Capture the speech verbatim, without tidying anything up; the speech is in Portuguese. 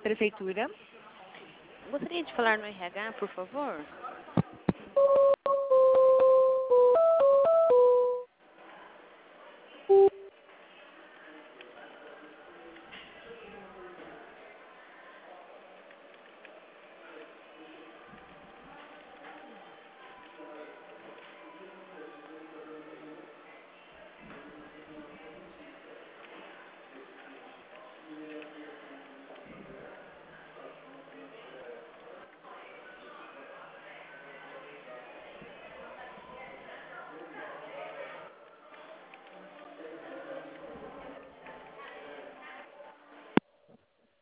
Prefeitura. Gostaria de falar no R H, por favor?